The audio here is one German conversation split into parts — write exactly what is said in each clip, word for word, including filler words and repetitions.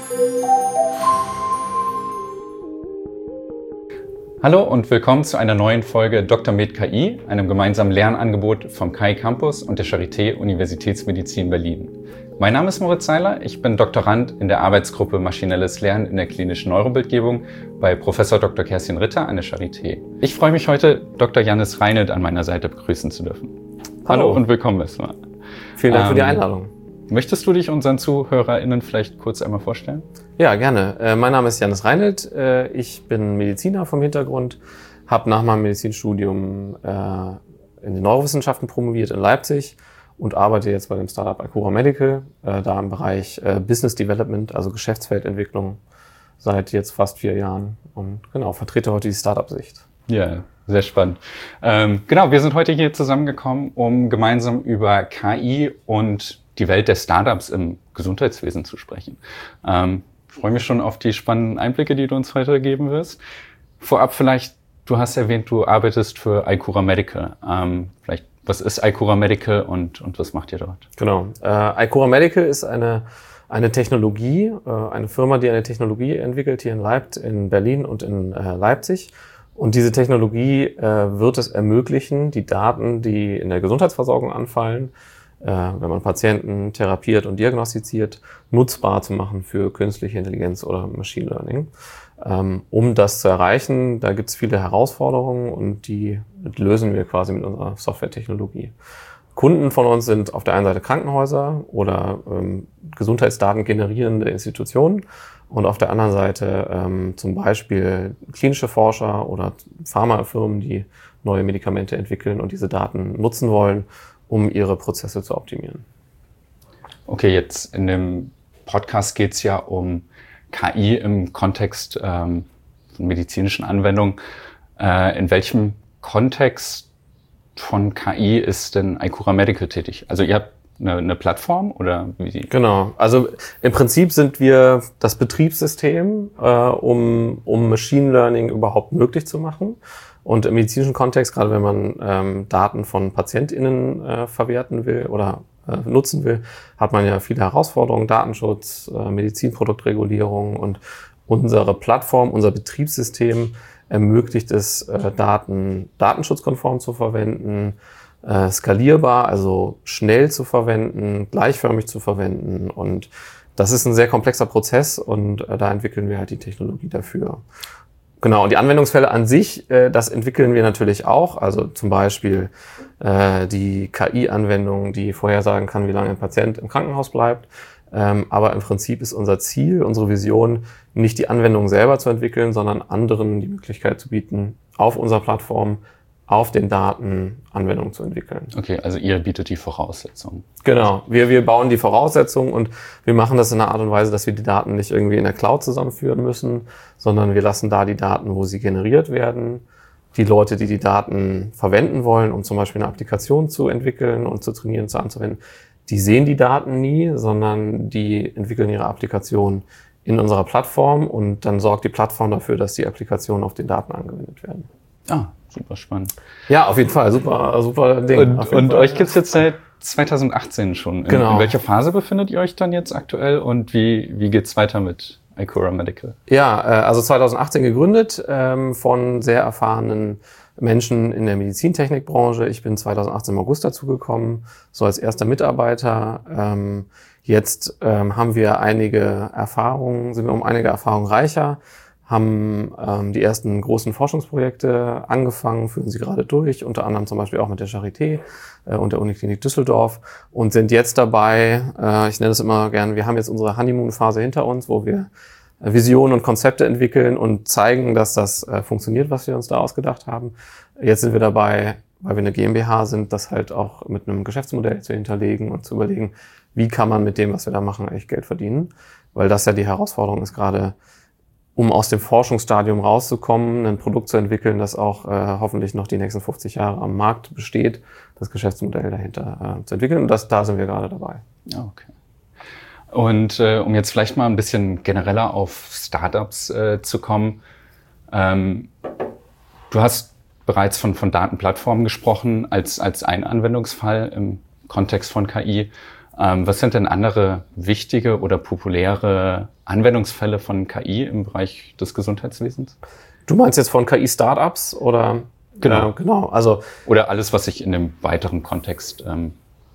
Hallo und willkommen zu einer neuen Folge Doktor Med K I, einem gemeinsamen Lernangebot vom K I Campus und der Charité Universitätsmedizin Berlin. Mein Name ist Moritz Seiler, ich bin Doktorand in der Arbeitsgruppe Maschinelles Lernen in der klinischen Neurobildgebung bei Professor Doktor Kerstin Ritter an der Charité. Ich freue mich heute, Doktor Jannis Reinelt an meiner Seite begrüßen zu dürfen. Hallo, Hallo und willkommen erstmal. Vielen Dank ähm, für die Einladung. Möchtest du dich unseren ZuhörerInnen vielleicht kurz einmal vorstellen? Ja, gerne. Äh, mein Name ist Jannis Reinelt. Äh, ich bin Mediziner vom Hintergrund, habe nach meinem Medizinstudium äh, in den Neurowissenschaften promoviert in Leipzig und arbeite jetzt bei dem Startup Alcura Medical, äh, da im Bereich äh, Business Development, also Geschäftsfeldentwicklung, seit jetzt fast vier Jahren und genau, vertrete heute die Startup-Sicht. Ja, sehr spannend. Ähm, genau, wir sind heute hier zusammengekommen, um gemeinsam über K I und die Welt der Startups im Gesundheitswesen zu sprechen. Ähm, ich freue mich schon auf die spannenden Einblicke, die du uns heute geben wirst. Vorab vielleicht, du hast erwähnt, du arbeitest für Alcura Medical. Ähm, vielleicht, was ist Alcura Medical und, und was macht ihr dort? Genau. Äh, Alcura Medical ist eine, eine Technologie, äh, eine Firma, die eine Technologie entwickelt hier in Leipzig, in Berlin und in äh, Leipzig. Und diese Technologie äh, wird es ermöglichen, die Daten, die in der Gesundheitsversorgung anfallen, wenn man Patienten therapiert und diagnostiziert, nutzbar zu machen für künstliche Intelligenz oder Machine Learning. Um das zu erreichen, da gibt es viele Herausforderungen und die lösen wir quasi mit unserer Softwaretechnologie. Kunden von uns sind auf der einen Seite Krankenhäuser oder ähm, Gesundheitsdaten generierende Institutionen und auf der anderen Seite ähm, zum Beispiel klinische Forscher oder Pharmafirmen, die neue Medikamente entwickeln und diese Daten nutzen wollen, um ihre Prozesse zu optimieren. Okay, jetzt in dem Podcast geht es ja um K I im Kontext ähm, von medizinischen Anwendungen. Äh, in welchem Kontext von K I ist denn Alcura Medical tätig? Also ihr habt eine, eine Plattform oder wie? Genau, also im Prinzip sind wir das Betriebssystem, äh, um, um Machine Learning überhaupt möglich zu machen. Und im medizinischen Kontext, gerade wenn man ähm, Daten von PatientInnen äh, verwerten will oder äh, nutzen will, hat man ja viele Herausforderungen, Datenschutz, äh, Medizinproduktregulierung und unsere Plattform, unser Betriebssystem ermöglicht es, äh, Daten datenschutzkonform zu verwenden, äh, skalierbar, also schnell zu verwenden, gleichförmig zu verwenden und das ist ein sehr komplexer Prozess und äh, da entwickeln wir halt die Technologie dafür. Genau, und die Anwendungsfälle an sich, äh, das entwickeln wir natürlich auch. Also zum Beispiel äh, die K I-Anwendung, die vorhersagen kann, wie lange ein Patient im Krankenhaus bleibt. Ähm, aber im Prinzip ist unser Ziel, unsere Vision, nicht die Anwendung selber zu entwickeln, sondern anderen die Möglichkeit zu bieten, auf unserer Plattform auf den Daten Anwendungen zu entwickeln. Okay, also ihr bietet die Voraussetzungen. Genau, wir, wir bauen die Voraussetzungen und wir machen das in einer Art und Weise, dass wir die Daten nicht irgendwie in der Cloud zusammenführen müssen, sondern wir lassen da die Daten, wo sie generiert werden. Die Leute, die die Daten verwenden wollen, um zum Beispiel eine Applikation zu entwickeln und zu trainieren, zu anzuwenden, die sehen die Daten nie, sondern die entwickeln ihre Applikation in unserer Plattform und dann sorgt die Plattform dafür, dass die Applikationen auf den Daten angewendet werden. Ah, super spannend. Ja, auf jeden Fall, super, super Ding. Und, und euch gibt's jetzt seit zwanzig achtzehn schon. In, genau. In welcher Phase befindet ihr euch dann jetzt aktuell und wie, wie geht's weiter mit Alcura Medical? Ja, also zwanzig achtzehn gegründet ähm, von sehr erfahrenen Menschen in der Medizintechnikbranche. Ich bin zwanzig achtzehn im August dazugekommen, so als erster Mitarbeiter. Ähm, jetzt ähm, haben wir einige Erfahrungen, sind wir um einige Erfahrungen reicher, haben ähm, die ersten großen Forschungsprojekte angefangen, führen sie gerade durch, unter anderem zum Beispiel auch mit der Charité äh, und der Uniklinik Düsseldorf und sind jetzt dabei, äh, ich nenne es immer gern, wir haben jetzt unsere Honeymoon-Phase hinter uns, wo wir äh, Visionen und Konzepte entwickeln und zeigen, dass das äh, funktioniert, was wir uns da ausgedacht haben. Jetzt sind wir dabei, weil wir eine GmbH sind, das halt auch mit einem Geschäftsmodell zu hinterlegen und zu überlegen, wie kann man mit dem, was wir da machen, eigentlich Geld verdienen, weil das ja die Herausforderung ist, gerade um aus dem Forschungsstadium rauszukommen, ein Produkt zu entwickeln, das auch äh, hoffentlich noch die nächsten fünfzig Jahre am Markt besteht, das Geschäftsmodell dahinter äh, zu entwickeln. Und das, da sind wir gerade dabei. Okay. Und äh, um jetzt vielleicht mal ein bisschen genereller auf Startups äh, zu kommen. Ähm, du hast bereits von, von Datenplattformen gesprochen als, als ein Anwendungsfall im Kontext von K I. Ähm, was sind denn andere wichtige oder populäre Anwendungsfälle von K I im Bereich des Gesundheitswesens? Du meinst jetzt von K I-Startups oder? Genau. Äh, genau. Also oder alles, was sich in dem weiteren Kontext ähm,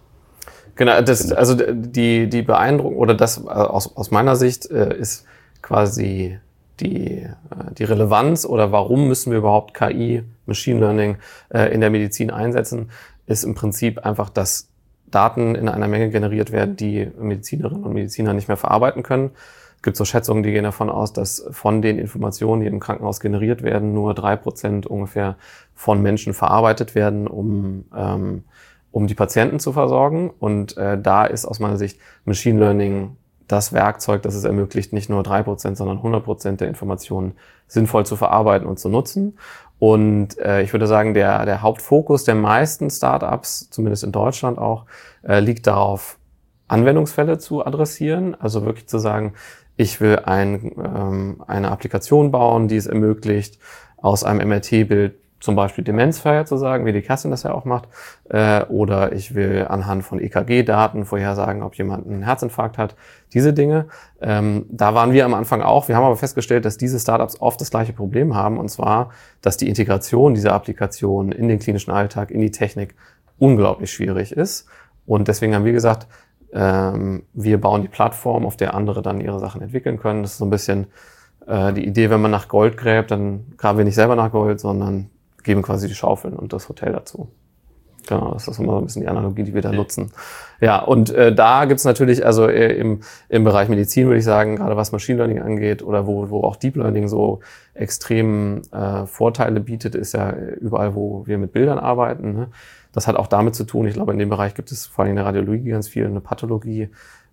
Genau, das, also die, die Beeindruckung oder das aus, aus meiner Sicht äh, ist quasi die, äh, die Relevanz oder warum müssen wir überhaupt K I, Machine Learning äh, in der Medizin einsetzen, ist im Prinzip einfach, dass Daten in einer Menge generiert werden, die Medizinerinnen und Mediziner nicht mehr verarbeiten können. Es gibt so Schätzungen, die gehen davon aus, dass von den Informationen, die im Krankenhaus generiert werden, nur drei Prozent ungefähr von Menschen verarbeitet werden, um ähm, um die Patienten zu versorgen. Und äh, da ist aus meiner Sicht Machine Learning das Werkzeug, das es ermöglicht, nicht nur drei Prozent, sondern hundert Prozent der Informationen sinnvoll zu verarbeiten und zu nutzen. Und äh, ich würde sagen, der, der Hauptfokus der meisten Startups, zumindest in Deutschland auch, äh, liegt darauf, Anwendungsfälle zu adressieren. Also wirklich zu sagen, ich will ein, ähm, eine Applikation bauen, die es ermöglicht, aus einem M R T-Bild zum Beispiel Demenz vorherzusagen, wie die Kerstin das ja auch macht, äh, oder ich will anhand von E K G-Daten vorhersagen, ob jemand einen Herzinfarkt hat, diese Dinge. Ähm, da waren wir am Anfang auch. Wir haben aber festgestellt, dass diese Startups oft das gleiche Problem haben, und zwar, dass die Integration dieser Applikation in den klinischen Alltag, in die Technik unglaublich schwierig ist. Und deswegen haben wir gesagt, ähm, wir bauen die Plattform, auf der andere dann ihre Sachen entwickeln können. Das ist so ein bisschen äh, die Idee, wenn man nach Gold gräbt, dann graben wir nicht selber nach Gold, sondern geben quasi die Schaufeln und das Hotel dazu. Genau, das ist immer so ein bisschen die Analogie, die wir da nutzen. Ja, und äh, da gibt's natürlich, also äh, im, im Bereich Medizin würde ich sagen, gerade was Machine Learning angeht oder wo, wo auch Deep Learning so extrem äh, Vorteile bietet, ist ja überall, wo wir mit Bildern arbeiten. Ne? Das hat auch damit zu tun, ich glaube, in dem Bereich gibt es vor allem in der Radiologie ganz viel, eine Pathologie,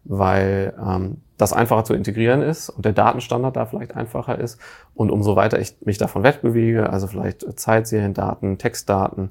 weil ähm, das einfacher zu integrieren ist und der Datenstandard da vielleicht einfacher ist. Und umso weiter ich mich davon wegbewege, also vielleicht Zeitseriendaten, Textdaten,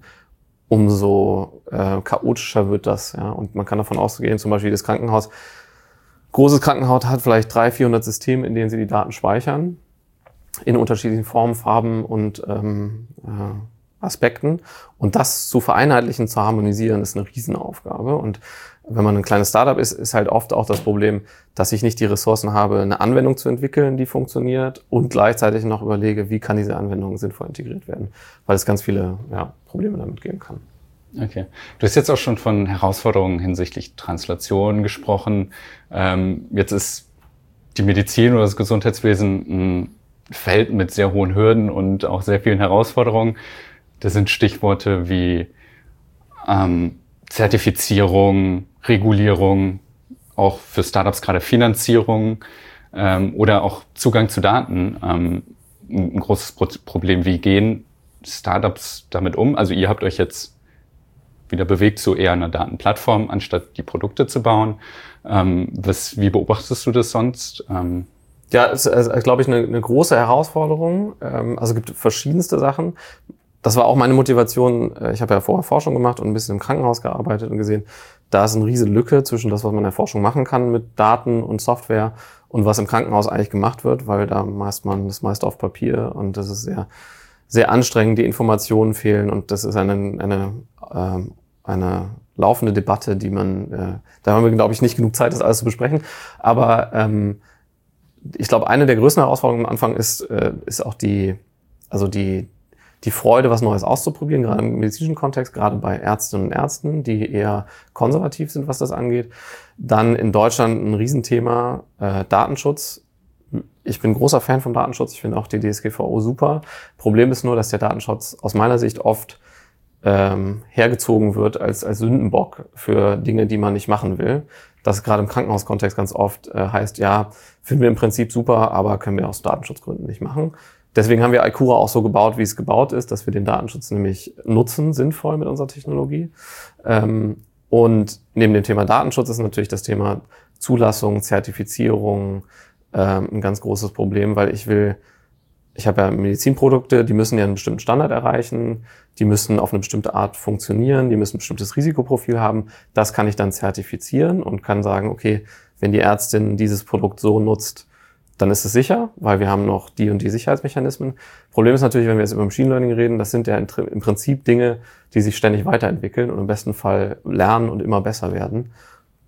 umso äh, chaotischer wird das. Ja? Und man kann davon ausgehen, zum Beispiel das Krankenhaus, großes Krankenhaus hat vielleicht dreihundert, vierhundert Systeme, in denen sie die Daten speichern, in unterschiedlichen Formen, Farben und ähm, äh, Aspekten. Und das zu vereinheitlichen, zu harmonisieren, ist eine Riesenaufgabe. Und wenn man ein kleines Startup ist, ist halt oft auch das Problem, dass ich nicht die Ressourcen habe, eine Anwendung zu entwickeln, die funktioniert, und gleichzeitig noch überlege, wie kann diese Anwendung sinnvoll integriert werden, weil es ganz viele ja, Probleme damit geben kann. Okay. Du hast jetzt auch schon von Herausforderungen hinsichtlich Translation gesprochen. Ähm, jetzt ist die Medizin oder das Gesundheitswesen ein Feld mit sehr hohen Hürden und auch sehr vielen Herausforderungen. Das sind Stichworte wie ähm, Zertifizierung, Regulierung, auch für Startups gerade Finanzierung ähm, oder auch Zugang zu Daten. Ähm, ein großes Pro- Problem. Wie gehen Startups damit um? Also ihr habt euch jetzt wieder bewegt zu eher einer Datenplattform, anstatt die Produkte zu bauen. Ähm, was, wie beobachtest du das sonst? Ähm, Ja, es ist, ist glaube ich, eine, eine große Herausforderung. Ähm, also es gibt verschiedenste Sachen. Das war auch meine Motivation. Ich habe ja vorher Forschung gemacht und ein bisschen im Krankenhaus gearbeitet und gesehen, da ist eine riesige Lücke zwischen das, was man in der Forschung machen kann mit Daten und Software und was im Krankenhaus eigentlich gemacht wird, weil da meist man das meiste auf Papier und das ist sehr, sehr anstrengend, die Informationen fehlen und das ist eine, eine, ähm, eine laufende Debatte, die man, äh, da haben wir, glaube ich, nicht genug Zeit, das alles zu besprechen, aber ähm, ich glaube, eine der größten Herausforderungen am Anfang ist, äh, ist auch die, also die, die Freude, was Neues auszuprobieren, gerade im medizinischen Kontext, gerade bei Ärztinnen und Ärzten, die eher konservativ sind, was das angeht. Dann in Deutschland ein Riesenthema, äh, Datenschutz. Ich bin großer Fan vom Datenschutz. Ich finde auch die D S G V O super. Problem ist nur, dass der Datenschutz aus meiner Sicht oft ähm, hergezogen wird als, als Sündenbock für Dinge, die man nicht machen will. Das gerade im Krankenhauskontext ganz oft äh, heißt, ja, finden wir im Prinzip super, aber können wir aus Datenschutzgründen nicht machen. Deswegen haben wir Alcura auch so gebaut, wie es gebaut ist, dass wir den Datenschutz nämlich nutzen, sinnvoll mit unserer Technologie. Ähm, und neben dem Thema Datenschutz ist natürlich das Thema Zulassung, Zertifizierung ähm, ein ganz großes Problem, weil ich will, ich habe ja Medizinprodukte, die müssen ja einen bestimmten Standard erreichen, die müssen auf eine bestimmte Art funktionieren, die müssen ein bestimmtes Risikoprofil haben. Das kann ich dann zertifizieren und kann sagen, okay, wenn die Ärztin dieses Produkt so nutzt, dann ist es sicher, weil wir haben noch die und die Sicherheitsmechanismen. Problem ist natürlich, wenn wir jetzt über Machine Learning reden, das sind ja im Prinzip Dinge, die sich ständig weiterentwickeln und im besten Fall lernen und immer besser werden.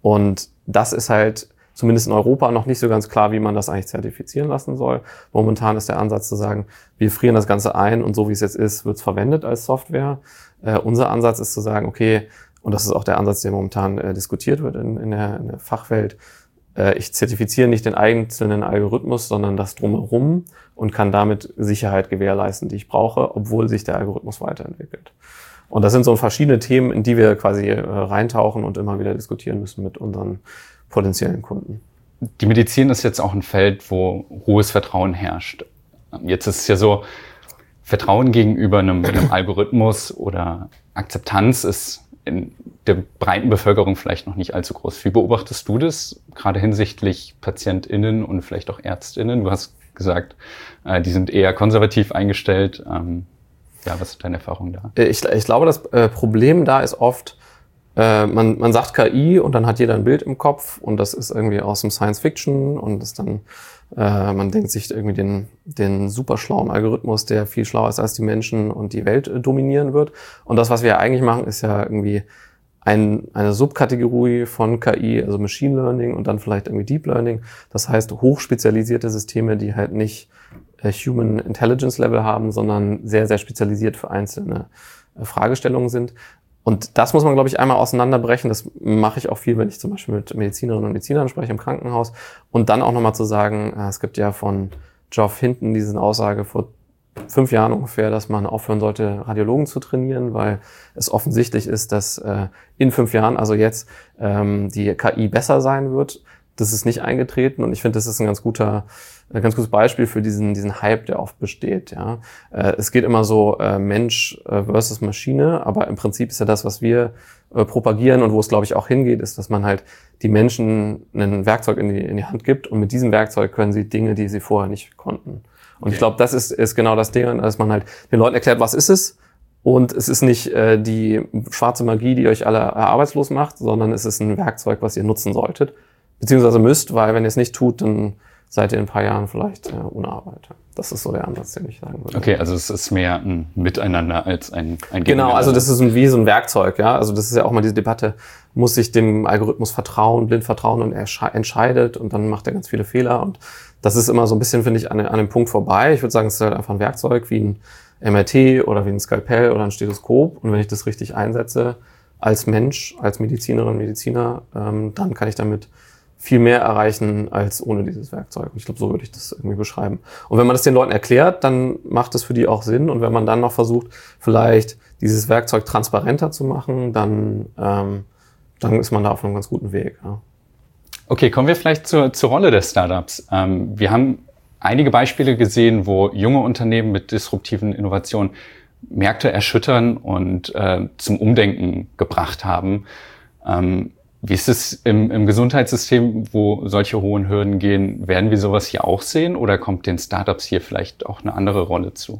Und das ist halt zumindest in Europa noch nicht so ganz klar, wie man das eigentlich zertifizieren lassen soll. Momentan ist der Ansatz zu sagen, wir frieren das Ganze ein und so wie es jetzt ist, wird es verwendet als Software. Äh, unser Ansatz ist zu sagen, okay, und das ist auch der Ansatz, der momentan äh, diskutiert wird in, in, der, in der Fachwelt, äh, ich zertifiziere nicht den einzelnen Algorithmus, sondern das Drumherum und kann damit Sicherheit gewährleisten, die ich brauche, obwohl sich der Algorithmus weiterentwickelt. Und das sind so verschiedene Themen, in die wir quasi äh, reintauchen und immer wieder diskutieren müssen mit unseren potenziellen Kunden. Die Medizin ist jetzt auch ein Feld, wo hohes Vertrauen herrscht. Jetzt ist es ja so, Vertrauen gegenüber einem, einem Algorithmus oder Akzeptanz ist in der breiten Bevölkerung vielleicht noch nicht allzu groß. Wie beobachtest du das, gerade hinsichtlich PatientInnen und vielleicht auch ÄrztInnen? Du hast gesagt, äh, die sind eher konservativ eingestellt. Ähm, ja, was ist deine Erfahrung da? Ich, ich glaube, das äh, Problem da ist oft, Äh, man, man sagt K I und dann hat jeder ein Bild im Kopf und das ist irgendwie aus dem Science Fiction und ist dann, äh, man denkt sich irgendwie den, den super schlauen Algorithmus, der viel schlauer ist als die Menschen und die Welt äh, dominieren wird. Und das, was wir eigentlich machen, ist ja irgendwie ein, eine Subkategorie von K I, also Machine Learning und dann vielleicht irgendwie Deep Learning. Das heißt hochspezialisierte Systeme, die halt nicht äh, Human Intelligence Level haben, sondern sehr, sehr spezialisiert für einzelne äh, Fragestellungen sind. Und das muss man, glaube ich, einmal auseinanderbrechen. Das mache ich auch viel, wenn ich zum Beispiel mit Medizinerinnen und Medizinern spreche im Krankenhaus. Und dann auch nochmal zu sagen, es gibt ja von Geoff Hinton diese Aussage vor fünf Jahren ungefähr, dass man aufhören sollte, Radiologen zu trainieren, weil es offensichtlich ist, dass äh, in fünf Jahren, also jetzt, ähm, die K I besser sein wird. Das ist nicht eingetreten und ich finde, das ist ein ganz guter, ein ganz gutes Beispiel für diesen diesen Hype, der oft besteht. Ja, äh, es geht immer so äh, Mensch äh, versus Maschine, aber im Prinzip ist ja das, was wir äh, propagieren und wo es, glaube ich, auch hingeht, ist, dass man halt die Menschen ein Werkzeug in die in die Hand gibt und mit diesem Werkzeug können sie Dinge, die sie vorher nicht konnten. Und okay. Ich glaube, das ist ist genau das Ding, dass man halt den Leuten erklärt, was ist es. Und es ist nicht äh, die schwarze Magie, die euch alle äh, arbeitslos macht, sondern es ist ein Werkzeug, was ihr nutzen solltet. Beziehungsweise müsst, weil wenn ihr es nicht tut, dann seid ihr in ein paar Jahren vielleicht äh, ohne Arbeit. Das ist so der Ansatz, den ich sagen würde. Okay, also es ist mehr ein Miteinander als ein, ein Genau, also das ist ein, wie so ein Werkzeug. Ja, also das ist ja auch mal diese Debatte, muss ich dem Algorithmus vertrauen, blind vertrauen und er entscheidet und dann macht er ganz viele Fehler. Und das ist immer so ein bisschen, finde ich, an, an dem Punkt vorbei. Ich würde sagen, es ist halt einfach ein Werkzeug wie ein M R T oder wie ein Skalpell oder ein Stethoskop. Und wenn ich das richtig einsetze als Mensch, als Medizinerin, Mediziner, ähm, dann kann ich damit viel mehr erreichen als ohne dieses Werkzeug. Ich glaube, so würde ich das irgendwie beschreiben. Und wenn man das den Leuten erklärt, dann macht das für die auch Sinn. Und wenn man dann noch versucht, vielleicht dieses Werkzeug transparenter zu machen, dann, ähm, dann ist man da auf einem ganz guten Weg. Ja. Okay, kommen wir vielleicht zur, zur Rolle der Startups. Ähm, wir haben einige Beispiele gesehen, wo junge Unternehmen mit disruptiven Innovationen Märkte erschüttern und äh, zum Umdenken gebracht haben. Ähm, Wie ist es im, im Gesundheitssystem, wo solche hohen Hürden gehen? Werden wir sowas hier auch sehen oder kommt den Startups hier vielleicht auch eine andere Rolle zu?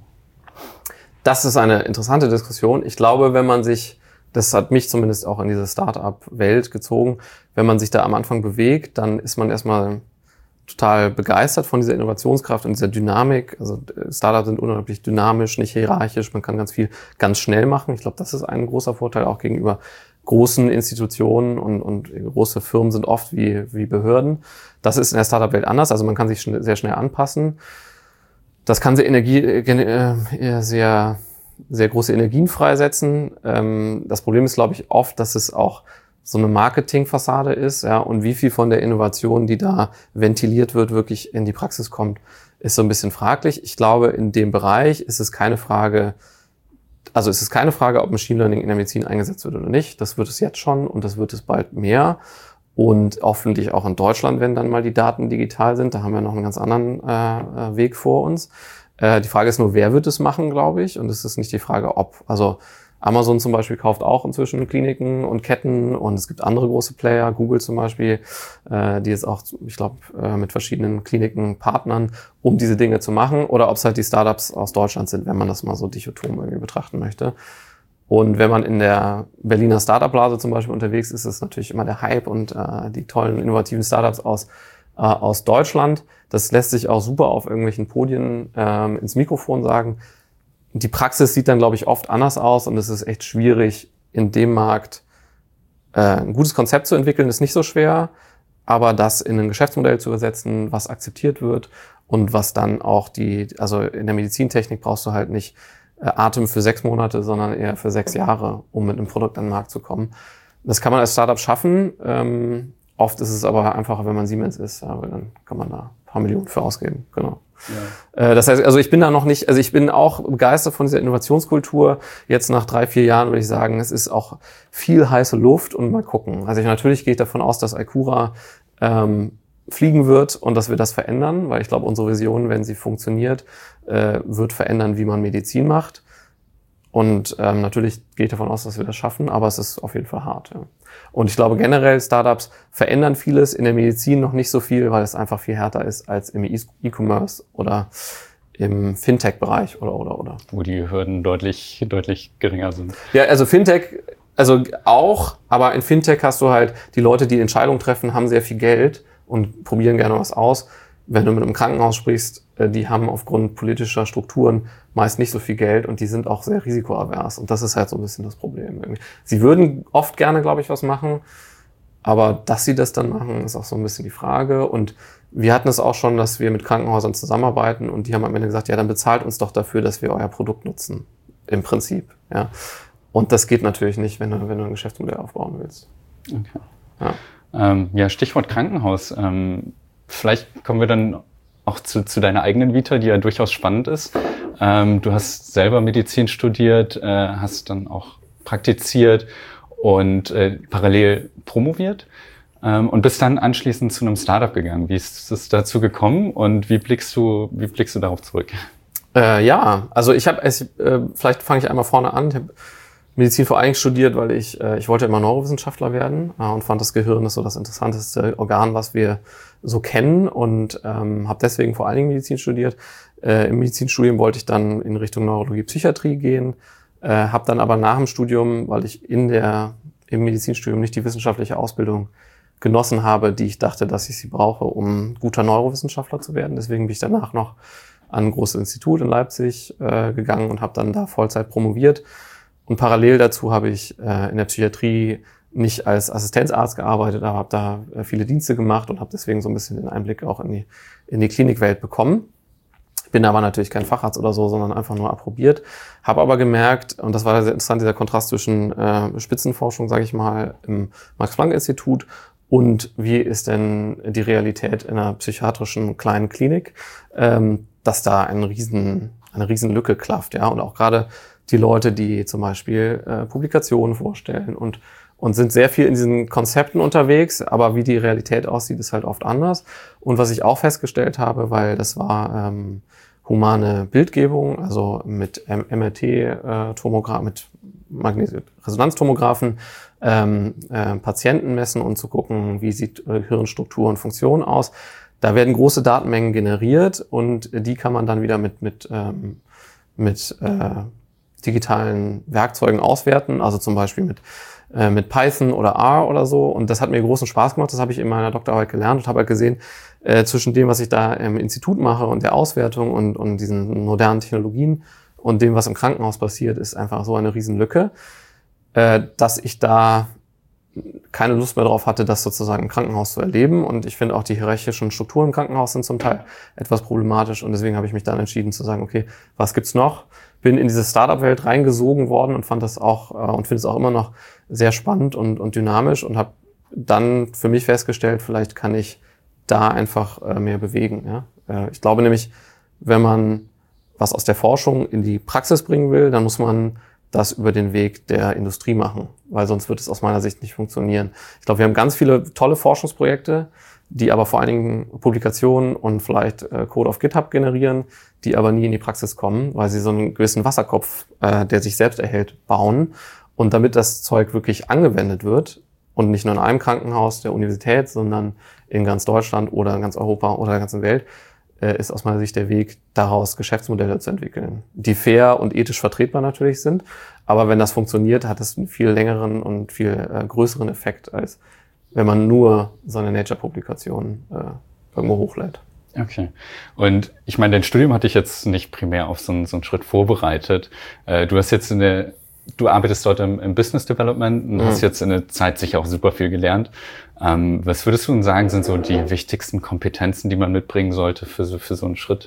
Das ist eine interessante Diskussion. Ich glaube, wenn man sich, das hat mich zumindest auch in diese Startup-Welt gezogen, wenn man sich da am Anfang bewegt, dann ist man erstmal total begeistert von dieser Innovationskraft und dieser Dynamik. Also Startups sind unglaublich dynamisch, nicht hierarchisch. Man kann ganz viel ganz schnell machen. Ich glaube, das ist ein großer Vorteil auch gegenüber großen Institutionen und, und große Firmen sind oft wie, wie Behörden. Das ist in der Startup-Welt anders. Also man kann sich schn- sehr schnell anpassen. Das kann sehr Energie, äh, sehr, sehr große Energien freisetzen. Ähm, das Problem ist, glaube ich, oft, dass es auch so eine Marketingfassade ist, ja, und wie viel von der Innovation, die da ventiliert wird, wirklich in die Praxis kommt, ist so ein bisschen fraglich. Ich glaube, in dem Bereich ist es keine Frage, Also es ist keine Frage, ob Machine Learning in der Medizin eingesetzt wird oder nicht. Das wird es jetzt schon und das wird es bald mehr. Und hoffentlich auch in Deutschland, wenn dann mal die Daten digital sind. Da haben wir noch einen ganz anderen äh, Weg vor uns. Äh, die Frage ist nur, wer wird es machen, glaube ich. Und es ist nicht die Frage, ob. Also Amazon zum Beispiel kauft auch inzwischen Kliniken und Ketten und es gibt andere große Player, Google zum Beispiel, äh, die jetzt auch, ich glaube, äh, mit verschiedenen Kliniken partnern, um diese Dinge zu machen. Oder ob es halt die Startups aus Deutschland sind, wenn man das mal so dichotom irgendwie betrachten möchte. Und wenn man in der Berliner Startup-Blase zum Beispiel unterwegs ist, ist es natürlich immer der Hype und äh, die tollen, innovativen Startups aus äh, aus Deutschland. Das lässt sich auch super auf irgendwelchen Podien äh, ins Mikrofon sagen. Die Praxis sieht dann, glaube ich, oft anders aus und es ist echt schwierig, in dem Markt äh, ein gutes Konzept zu entwickeln ist nicht so schwer, aber das in ein Geschäftsmodell zu übersetzen, was akzeptiert wird und was dann auch die, also in der Medizintechnik brauchst du halt nicht äh, Atem für sechs Monate, sondern eher für sechs Jahre, um mit einem Produkt an den Markt zu kommen. Das kann man als Startup schaffen. Ähm, oft ist es aber einfacher, wenn man Siemens ist, ja, weil dann kann man da ein paar Millionen für ausgeben. Genau. Ja. Äh, das heißt, also ich bin da noch nicht, also ich bin auch begeistert von dieser Innovationskultur. Jetzt nach drei, vier Jahren würde ich sagen, es ist auch viel heiße Luft und mal gucken. Also ich, natürlich gehe ich davon aus, dass Alcura ähm, fliegen wird und dass wir das verändern, weil ich glaube, unsere Vision, wenn sie funktioniert, äh, wird verändern, wie man Medizin macht. Und ähm, natürlich gehe ich davon aus, dass wir das schaffen, aber es ist auf jeden Fall hart. Ja. Und ich glaube generell, Startups verändern vieles, in der Medizin noch nicht so viel, weil es einfach viel härter ist als im E-Commerce oder im Fintech-Bereich oder, oder, oder. Wo die Hürden deutlich, deutlich geringer sind. Ja, also Fintech, also auch, aber in Fintech hast du halt, die Leute, die Entscheidungen treffen, haben sehr viel Geld und probieren gerne was aus. Wenn du mit einem Krankenhaus sprichst, die haben aufgrund politischer Strukturen meist nicht so viel Geld und die sind auch sehr risikoavers. Und das ist halt so ein bisschen das Problem. Irgendwie. Sie würden oft gerne, glaube ich, was machen, aber dass sie das dann machen, ist auch so ein bisschen die Frage. Und wir hatten es auch schon, dass wir mit Krankenhäusern zusammenarbeiten und die haben am Ende gesagt, ja, dann bezahlt uns doch dafür, dass wir euer Produkt nutzen. Im Prinzip, ja. Und das geht natürlich nicht, wenn du, wenn du ein Geschäftsmodell aufbauen willst. Okay. Ja, ähm, ja Stichwort Krankenhaus. Ähm, vielleicht kommen wir dann auch zu, zu deiner eigenen Vita, die ja durchaus spannend ist. Ähm, du hast selber Medizin studiert, äh, hast dann auch praktiziert und äh, parallel promoviert ähm, und bist dann anschließend zu einem Startup gegangen. Wie ist es dazu gekommen und wie blickst du, wie blickst du darauf zurück? Äh, ja, also ich habe, äh, vielleicht fange ich einmal vorne an. Ich habe Medizin vor allem studiert, weil ich äh, ich wollte immer Neurowissenschaftler werden äh, und fand das Gehirn ist so das interessanteste Organ, was wir so kennen und ähm, habe deswegen vor allen Dingen Medizin studiert. Äh, Im Medizinstudium wollte ich dann in Richtung Neurologie, Psychiatrie gehen, äh, habe dann aber nach dem Studium, weil ich in der im Medizinstudium nicht die wissenschaftliche Ausbildung genossen habe, die ich dachte, dass ich sie brauche, um guter Neurowissenschaftler zu werden. Deswegen bin ich danach noch an ein großes Institut in Leipzig äh, gegangen und habe dann da Vollzeit promoviert. Und parallel dazu habe ich äh, in der Psychiatrie nicht als Assistenzarzt gearbeitet, aber habe da äh, viele Dienste gemacht und habe deswegen so ein bisschen den Einblick auch in die in die Klinikwelt bekommen. Bin aber natürlich kein Facharzt oder so, sondern einfach nur approbiert. Habe aber gemerkt, und das war sehr interessant, dieser Kontrast zwischen äh, Spitzenforschung, sage ich mal, im Max-Planck-Institut und wie ist denn die Realität in einer psychiatrischen kleinen Klinik, ähm, dass da ein riesen, eine riesen Lücke klafft, ja, und auch gerade die Leute, die zum Beispiel äh, Publikationen vorstellen und und sind sehr viel in diesen Konzepten unterwegs, aber wie die Realität aussieht, ist halt oft anders. Und was ich auch festgestellt habe, weil das war ähm, humane Bildgebung, also mit M R T-Tomograph, äh, mit Magnetresonanztomographen ähm, äh, Patienten messen und zu gucken, wie sieht äh, Hirnstruktur und Funktion aus. Da werden große Datenmengen generiert und die kann man dann wieder mit mit ähm, mit äh, digitalen Werkzeugen auswerten, also zum Beispiel mit äh, mit Python oder R oder so. Und das hat mir großen Spaß gemacht. Das habe ich in meiner Doktorarbeit gelernt und habe halt gesehen, äh, zwischen dem, was ich da im Institut mache und der Auswertung und, und diesen modernen Technologien und dem, was im Krankenhaus passiert, ist einfach so eine Riesenlücke, äh, dass ich da keine Lust mehr drauf hatte, das sozusagen im Krankenhaus zu erleben. Und ich finde auch die hierarchischen Strukturen im Krankenhaus sind zum Teil etwas problematisch. Und deswegen habe ich mich dann entschieden zu sagen, okay, was gibt's noch? Bin in diese Startup-Welt reingesogen worden und fand das auch äh, und finde es auch immer noch sehr spannend und, und dynamisch und habe dann für mich festgestellt, vielleicht kann ich da einfach äh, mehr bewegen. Ja? Äh, ich glaube nämlich, wenn man was aus der Forschung in die Praxis bringen will, dann muss man das über den Weg der Industrie machen, weil sonst wird es aus meiner Sicht nicht funktionieren. Ich glaube, wir haben ganz viele tolle Forschungsprojekte, die aber vor allen Dingen Publikationen und vielleicht äh, Code auf GitHub generieren, die aber nie in die Praxis kommen, weil sie so einen gewissen Wasserkopf, äh, der sich selbst erhält, bauen. Und damit das Zeug wirklich angewendet wird und nicht nur in einem Krankenhaus der Universität, sondern in ganz Deutschland oder in ganz Europa oder der ganzen Welt, äh, ist aus meiner Sicht der Weg, daraus Geschäftsmodelle zu entwickeln, die fair und ethisch vertretbar natürlich sind. Aber wenn das funktioniert, hat es einen viel längeren und viel äh, größeren Effekt, als wenn man nur seine Nature-Publikation äh, irgendwo hochlädt. Okay. Und ich meine, dein Studium hat dich jetzt nicht primär auf so einen, so einen Schritt vorbereitet. Äh, du hast jetzt in der du arbeitest dort im, im Business Development und mhm. hast jetzt in der Zeit sicher auch super viel gelernt. Ähm, was würdest du denn sagen, sind so die wichtigsten Kompetenzen, die man mitbringen sollte für so, für so einen Schritt?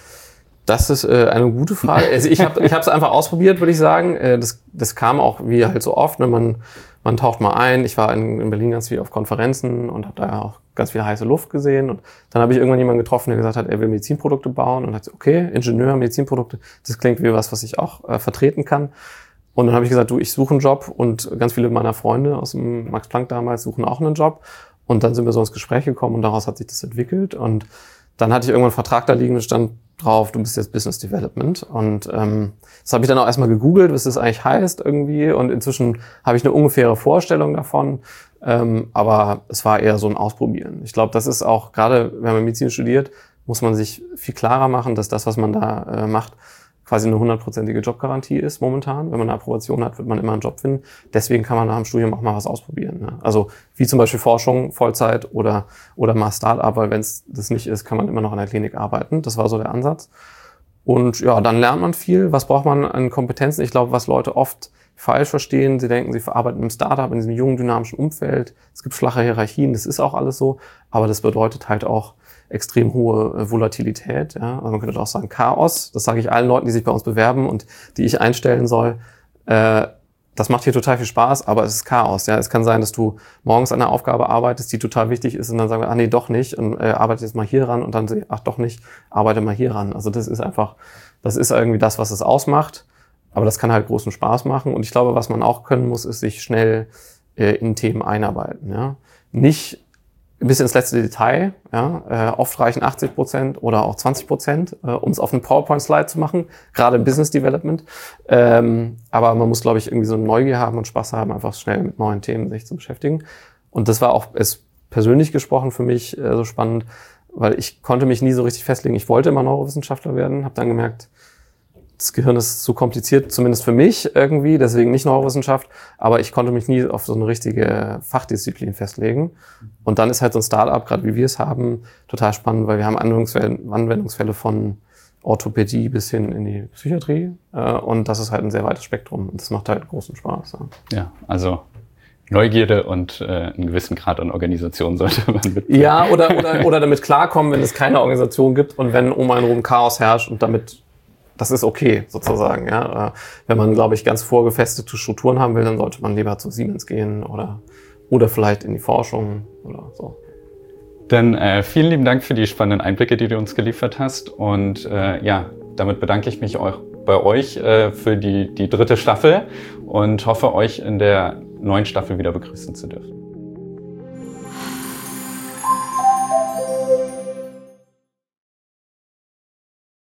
Das ist äh, eine gute Frage. Also ich habe ich habe es einfach ausprobiert, würde ich sagen. Äh, das, das kam auch wie halt so oft. Ne? Man, man taucht mal ein. Ich war in, in Berlin ganz viel auf Konferenzen und habe da auch ganz viel heiße Luft gesehen. Und dann habe ich irgendwann jemanden getroffen, der gesagt hat, er will Medizinprodukte bauen. Und hat gesagt, okay, Ingenieur, Medizinprodukte, das klingt wie was, was ich auch äh, vertreten kann. Und dann habe ich gesagt, du, ich suche einen Job. Und ganz viele meiner Freunde aus dem Max Planck damals suchen auch einen Job. Und dann sind wir so ins Gespräch gekommen und daraus hat sich das entwickelt. Und dann hatte ich irgendwann einen Vertrag da liegen und stand drauf, du bist jetzt Business Development. Und ähm, das habe ich dann auch erstmal gegoogelt, was das eigentlich heißt irgendwie. Und inzwischen habe ich eine ungefähre Vorstellung davon. Ähm, aber es war eher so ein Ausprobieren. Ich glaube, das ist auch, gerade wenn man Medizin studiert, muss man sich viel klarer machen, dass das, was man da äh, macht, quasi eine hundertprozentige Jobgarantie ist momentan. Wenn man eine Approbation hat, wird man immer einen Job finden. Deswegen kann man nach dem Studium auch mal was ausprobieren. Ne? Also wie zum Beispiel Forschung, Vollzeit oder oder mal Start-up, weil wenn es das nicht ist, kann man immer noch in der Klinik arbeiten. Das war so der Ansatz. Und ja, dann lernt man viel. Was braucht man an Kompetenzen? Ich glaube, was Leute oft falsch verstehen, sie denken, sie verarbeiten im Startup, in diesem jungen, dynamischen Umfeld. Es gibt flache Hierarchien, das ist auch alles so. Aber das bedeutet halt auch extrem hohe Volatilität. Ja? Also man könnte auch sagen Chaos. Das sage ich allen Leuten, die sich bei uns bewerben und die ich einstellen soll. Äh, das macht hier total viel Spaß, aber es ist Chaos. Ja? Es kann sein, dass du morgens an einer Aufgabe arbeitest, die total wichtig ist und dann sagen wir, ah nee, doch nicht und äh, arbeite jetzt mal hier ran und dann sag ich, ach doch nicht, arbeite mal hier ran. Also das ist einfach, das ist irgendwie das, was es ausmacht. Aber das kann halt großen Spaß machen. Und ich glaube, was man auch können muss, ist sich schnell äh, in Themen einarbeiten. Ja? Nicht bis ins letzte Detail. Ja? Äh, oft reichen achtzig Prozent oder auch zwanzig Prozent, äh, um es auf einen PowerPoint-Slide zu machen, gerade im Business Development. Ähm, aber man muss, glaube ich, irgendwie so eine Neugier haben und Spaß haben, einfach schnell mit neuen Themen sich zu beschäftigen. Und das war auch es persönlich gesprochen für mich äh, so spannend, weil ich konnte mich nie so richtig festlegen. Ich wollte immer Neurowissenschaftler werden, habe dann gemerkt, das Gehirn ist zu kompliziert, zumindest für mich irgendwie, deswegen nicht Neurowissenschaft, aber ich konnte mich nie auf so eine richtige Fachdisziplin festlegen. Und dann ist halt so ein Startup, gerade wie wir es haben, total spannend, weil wir haben Anwendungsfälle, Anwendungsfälle von Orthopädie bis hin in die Psychiatrie. Und das ist halt ein sehr weites Spektrum und das macht halt großen Spaß. Ja, ja, also Neugierde und äh, einen gewissen Grad an Organisation sollte man mitbringen. Ja, oder, oder, oder damit klarkommen, wenn es keine Organisation gibt und wenn um einen herum Chaos herrscht und damit das ist okay, sozusagen. Ja. Wenn man, glaube ich, ganz vorgefestete Strukturen haben will, dann sollte man lieber zu Siemens gehen oder, oder vielleicht in die Forschung oder so. Dann äh, vielen lieben Dank für die spannenden Einblicke, die du uns geliefert hast. Und äh, ja, damit bedanke ich mich auch bei euch äh, für die, die dritte Staffel und hoffe, euch in der neuen Staffel wieder begrüßen zu dürfen.